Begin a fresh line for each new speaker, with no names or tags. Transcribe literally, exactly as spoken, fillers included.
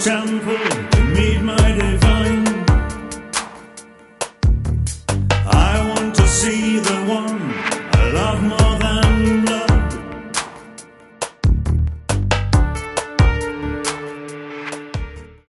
temple to meet my divine. I want to see the one I love more than